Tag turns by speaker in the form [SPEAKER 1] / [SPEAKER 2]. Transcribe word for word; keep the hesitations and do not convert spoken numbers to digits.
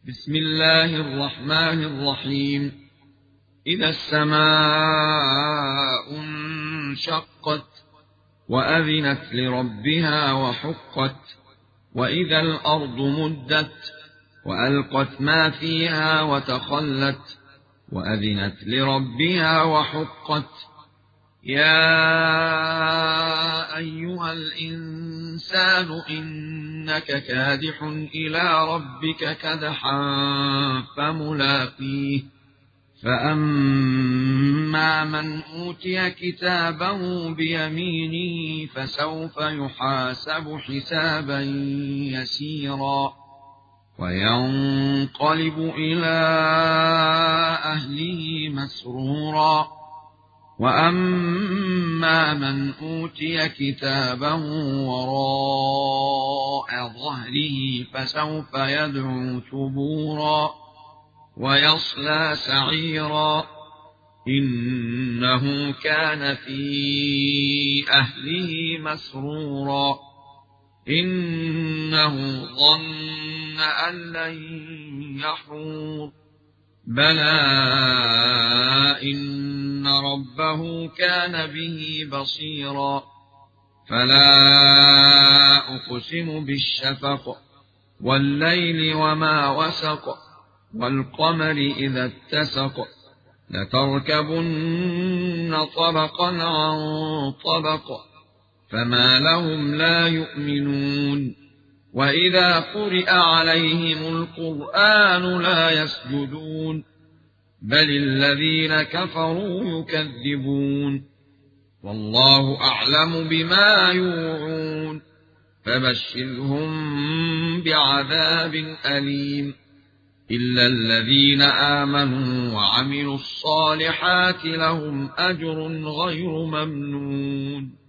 [SPEAKER 1] بسم الله الرحمن الرحيم. إذا السماء انشقت وأذنت لربها وحقت، وإذا الأرض مدت وألقت ما فيها وتخلت، وأذنت لربها وحقت. يا أيها الإنسان إنك كادح إلى ربك كدحا فملاقيه. فأما من أوتي كتابه بيمينه فسوف يحاسب حسابا يسيرا وينقلب إلى أهله مسرورا. وأما من أوتي كتابه وراء ظهره فسوف يدعو ثبورا ويصلى سعيرا، إنه كان في أهله مسرورا، إنه ظن أن لن يحور. بلى إن ربه كان به بصيرا. فلا أقسم بالشفق والليل وما وسق والقمر إذا اتسق لتركبن طبقا عن طبق فما لهم لا يؤمنون. وإذا قرئ عليهم القرآن لا يسجدون بل الذين كفروا يكذبون. والله أعلم بما يوعون فبشرهم بعذاب أليم إلا الذين آمنوا وعملوا الصالحات لهم أجر غير ممنون.